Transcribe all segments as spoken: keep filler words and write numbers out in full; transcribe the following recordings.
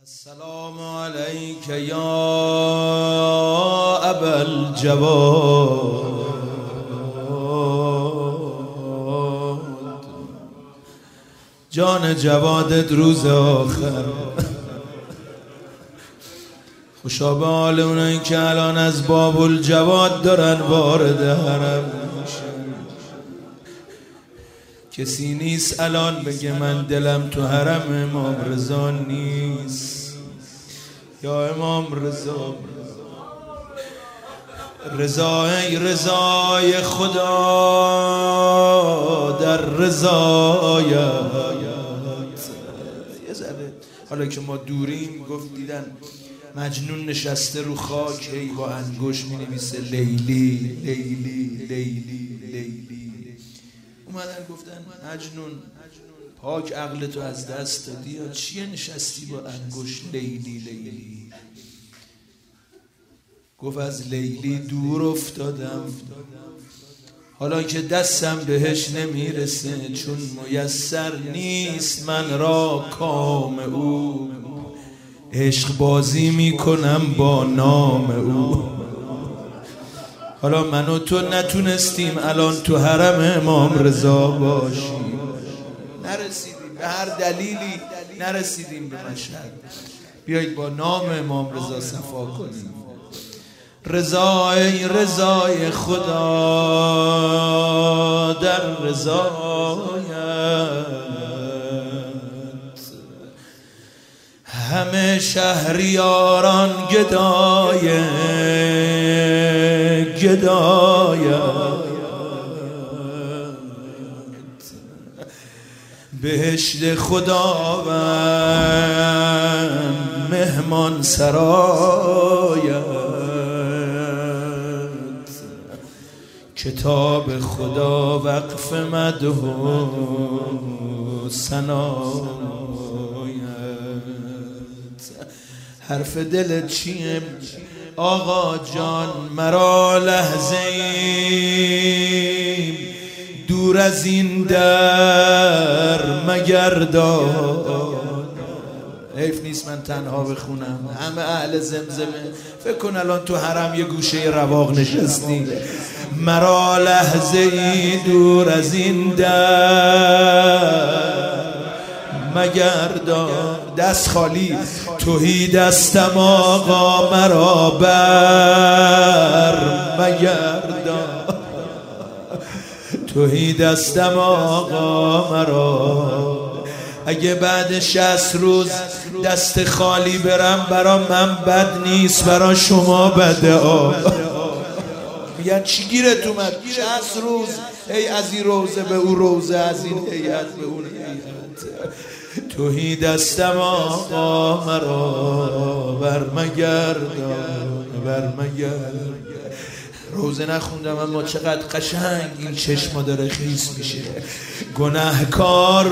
السلام علیک یا ابا الجواد، جان جوادت روز آخر. خوشا به حال اونایی که الان از باب الجواد دارن وارد حرم میشن. کسی نیست الان بگه من دلم تو حرم امام رضا نیست. یا امام رضا، رضای رضای خدا در رضایت. یه ذره حالا که ما دوریم گفت دیدن مجنون نشسته رو خاک هی با انگشت می نویسه لیلی لیلی لیلی لیلی. اومدن گفتن مجنون پاک عقلتو از دست دادی یا چیه نشستی با انگشت لیلی لیلی؟ گفت از لیلی دور افتادم، حالا که دستم بهش نمیرسه، چون میسر نیست من را کام او، عشق بازی میکنم با نام او. حالا من و تو نتونستیم الان تو حرم امام رضا باشیم، نرسیدیم به هر دلیلی، نرسیدیم به مشهد. بیایید با نام امام رضا صفا کنیم. رضای رضای خدا در رضایت، همه شهریاران گدای گدایت، بهشت خداوند مهمان سرایت، کتاب خدا وقف مدح و ثنایت. حرف دلت چیه آقا جان؟ مرا لحظه ایم دور از این در مگردان. حیف نیست من تنها بخونم، همه اهل زمزمه. فکر کن الان تو حرم یه گوشه رواق نشستی. مرا لحظه ای دور از این در مگردان، دست خالی توهی دستم آقا مرا بر مگردان، توهی دستم آقا مرا. اگه بعد شصت روز دست خالی برم برا من بد نیست، برا شما بده آقا. میگن چی گیرت اومد؟ شصت روز ای از این روزه به اون روزه، از این هیئت به اون هیئت، توهی دستم آقا مرا برمگردان برمگردان. روزه نخوندم اما چقدر قشنگ این چشما داره خیس میشه. گناهکار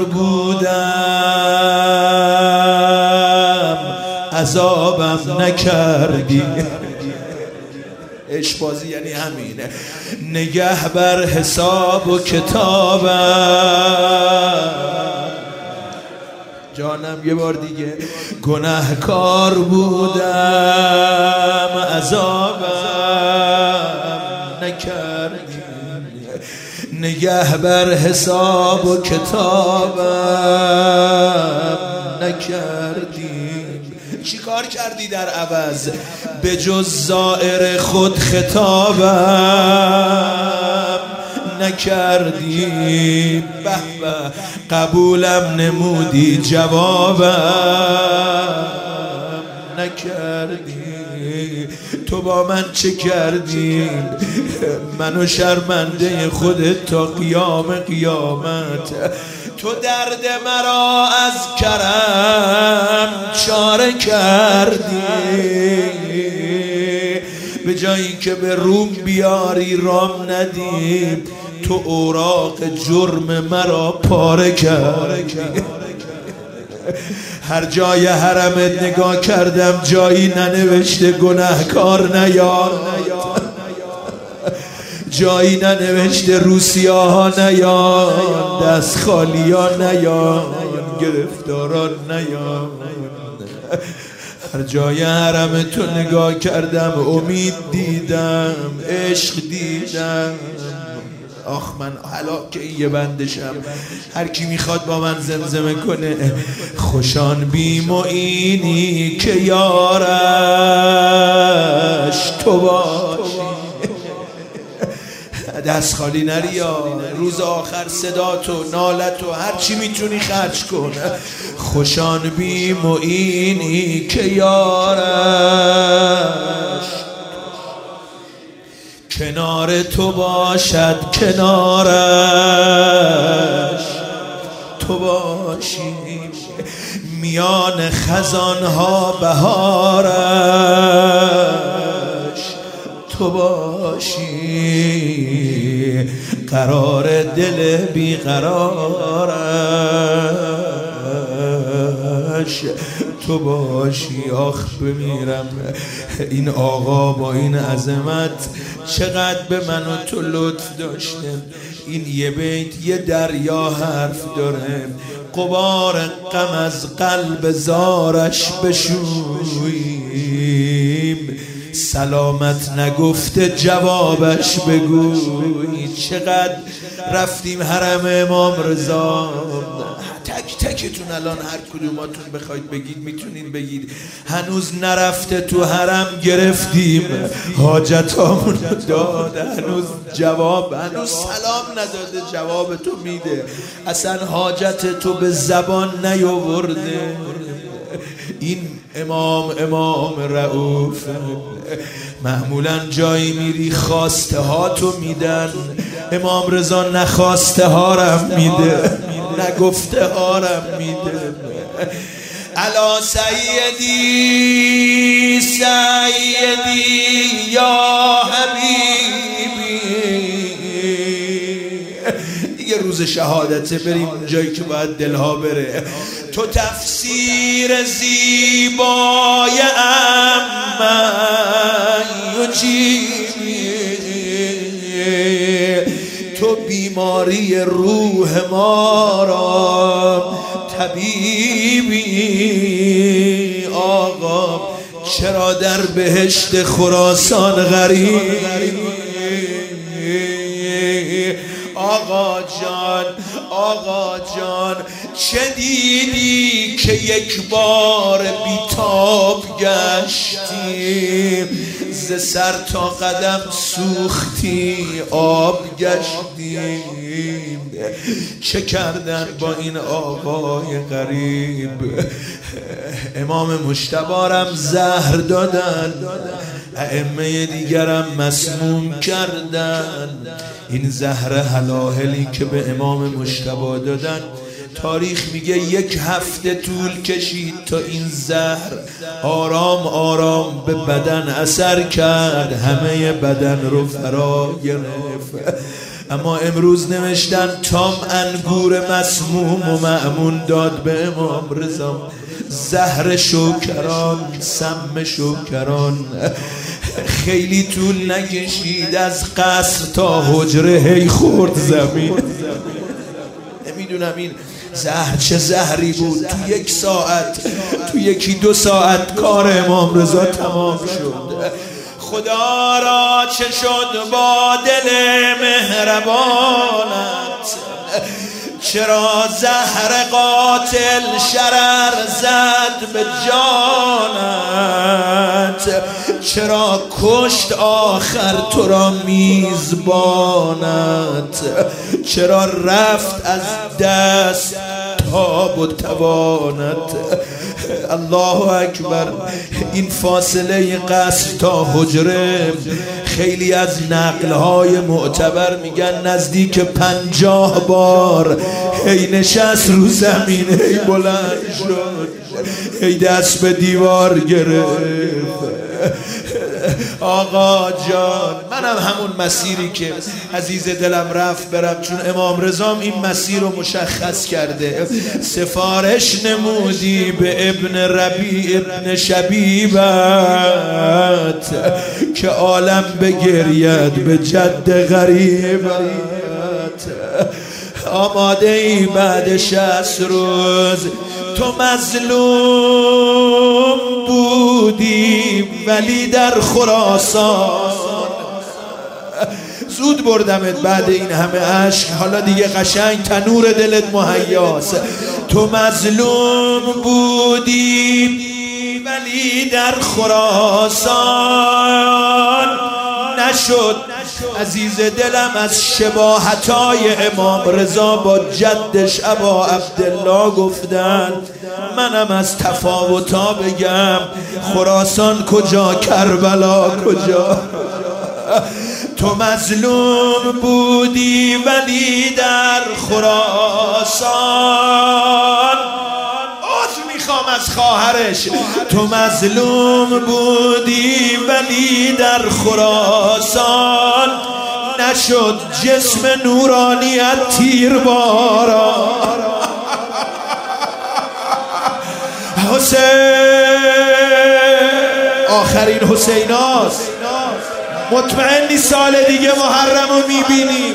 بودم عذابم نکردی. عشق بازی یعنی همینه. نگه بر حساب و کتابم، جانم یه بار دیگه. گناهکار بودم عذابم نکردی، نگه بر حساب و کتابم نکردی. چی کار کردی در عوض؟ به جز زائر خود خطابم نکردی. به به قبولم نمودی جوابم نکردی. تو با من چه کردی؟ منو شرمنده خودت تا قیام قیامت. تو درد مرا از کرم چاره کردی، به جایی که به روم بیاری رام ندیم، تو اوراق جرم مرا پاره کردی. هر جای حرمت نگاه کردم جایی ننوشته گناهکار نیاد، جایی ننوشته روسیه ها نیان، دست خالی ها نیان، گرفتاران نیان. هر جای حرم تو نگاه کردم امید دیدم، عشق دیدم. آخ من هلاک یه بندشم. هر کی میخواد با من زمزمه کنه خوشان بی معینی که یارش تو باشی. دست خالی نری یا روز آخر صدا تو نالت و هر چی میتونی خرج کن. خوشان بی معینی که یارش کنار تو باشد، کنارش تو باشی. میان خزانها بهارش تو باشی. قرار دل بیقرارش تو باشی. آخ بمیرم این آقا با این عظمت چقدر به من و تو لطف داشته. این یه بیت یه دریا حرف داره. غبار غم از قلب زارش بشوییم، سلامت نگفته جوابش بگوی. چقدر رفتیم حرم امام رضا، تک تکتون الان هر کدوماتون بخواید بگید میتونین بگید. هنوز نرفته تو حرم گرفتیم حاجتامون داده، هنوز جواب، هنوز سلام نداده جواب تو میده. اصلا حاجت تو به زبان نیاورده. این امام امام رؤوف. معمولا جایی میری خواسته ها تو میدن، امام رضا نخواسته ها رم میده، نگفته ها رم میده. الا سیدی سیدی یا حبیبی. دیگه روز شهادته، بریم جایی که باید دلها بره. تو تفسیر زیبای اما یجیبی، تو بیماری روح ما را طبیبی. آقا چرا در بهشت خراسان غریب؟ آقا جان آقا جان چه دیدی که یک بار بیتاب گشتی؟ ز سر تا قدم سوختی آب گشتیم. چه کردن با این آقای غریب؟ امام مجتبی زهر دادن، ائمه دیگرم مسموم کردن. این زهر هلاهلی که به امام مجتبی دادن، تاریخ میگه یک هفته طول کشید تا این زهر آرام آرام به بدن اثر کرد، همه بدن رو فرا گرفت. اما امروز نوشتن تام انگور مسموم و مأمون داد به امام رضا. زهر شوکران، سم شوکران. خیلی طول نکشید از قصر تا حجره هی خورد زمین. نمیدونم این زهر چه زهری بود. تو یک ساعت، تو یکی دو ساعت کار امام رضا تمام شد. خدا را چه شد با دل مهربانت؟ چرا زهر قاتل شرر زد به جانت؟ چرا کشت آخر تو را میزبانت؟ چرا رفت از دست تاب و توانت؟ الله اکبر. این فاصله قصر تا حجره خیلی از نقلهای معتبر میگن نزدیک پنجاه بار هی نشست رو زمین، هی بلند شد، هی دست به دیوار گرفت. آقا جان منم همون مسیری که عزیز دلم رفت برم، چون امام رضا این مسیر رو مشخص کرده. سفارش نمودی به ابن ربیع ابن شبیبت که عالم بگرید به جد غریبت. آماده ای بعد شصت روز تو مظلوم بودی ولی در خراسان زود بردمت بعد این همه عشق، حالا دیگه قشنگ تنور دلت مهیاست. تو مظلوم بودی ولی در خراسان نشد عزیز دلم از شباهتای امام رضا با جدش ابا عبدالله گفتن. منم از تفاوتا بگم، خراسان کجا کربلا کجا. تو مظلوم بودی ولی در خراسان، عذر میخوام از خواهرش. تو مظلوم بودی ولی در خراسان نشد جسم نورانیت تیر باران. حسین آخرین حسیناست، مطمئنی سال دیگه محرم رو میبینیم.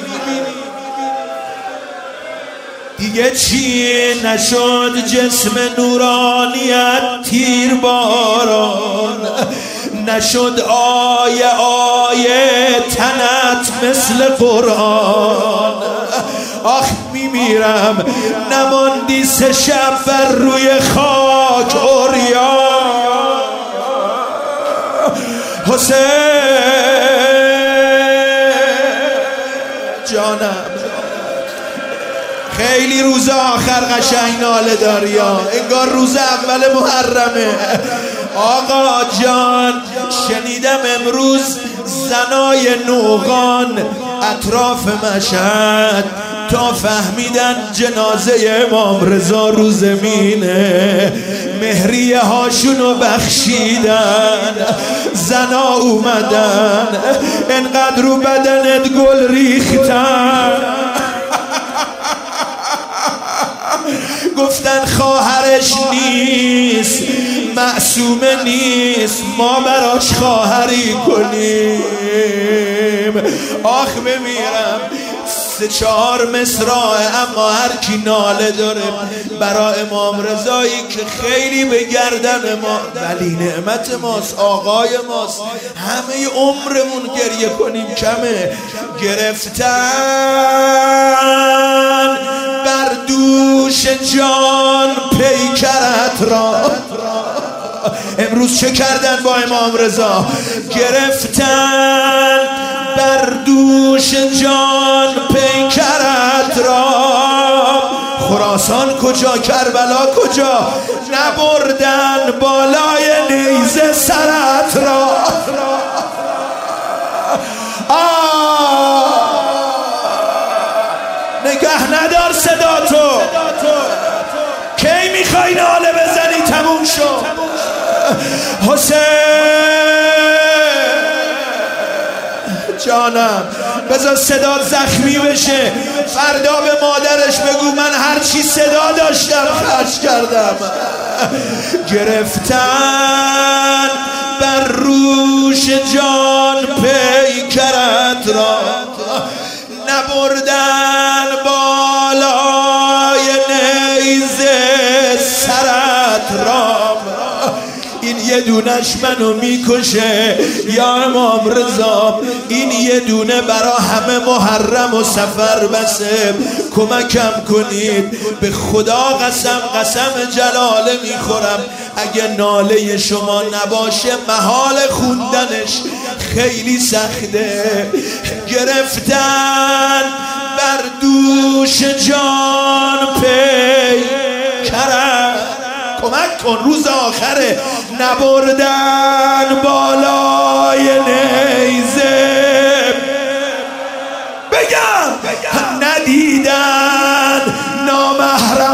دیگه چی نشد جسم نورانیت تیر باران، نشد آیه آیه تنت مثل قرآن. آخ میمیرم نماندی سه شب بر روی خاک عریان. حسین جانم خیلی روز آخر قشنگ ناله داری ها، انگار روز اول محرمه. آقا جان شنیدم امروز زنای نوغان اطراف مشهد تا فهمیدن جنازه امام رضا رو زمینه، مهریه هاشونو بخشیدن، زنا اومدن انقدر رو بدنت گل ریختن. گفتن خواهرش نیست، معصومه نیست، ما براش خواهری کنیم. آخ بمیرم سه چهار مصرعه، اما هر کی ناله داره برای امام رضایی که خیلی به گردن ما ولی نعمت ماست، آقای ماست، همه عمرمون گریه کنیم کمه. گرفتن بر دوش جان پیکرت را، امروز چه کردن با امام رضا؟ گرفتن بر دوش جان پیکرت را، خراسان کجا کربلا کجا، نبردن بالای نیزه سرت را. آه نگه ندار صدا تو، کی میخوای ناله بزنی تموم شد. حسین جانم بذار صدا زخمی بشه، فردا به مادرش بگو من هرچی صدا داشتم خرج کردم. گرفتن بر روش جان پیکرت را، نبردن بالای نیزه سرت را. این یه دونش منو میکشه یا امام رضا، این یه دونه برا همه محرم و سفر بسه. کمکم کنید به خدا، قسم قسم جلاله میخورم اگه ناله شما نباشه محال خوندنش خیلی سخته. گرفتن بر دوش جان پیکرت، کمک کن روز آخره، نبردن بالای نیزه، بگم ندیدن نامحرم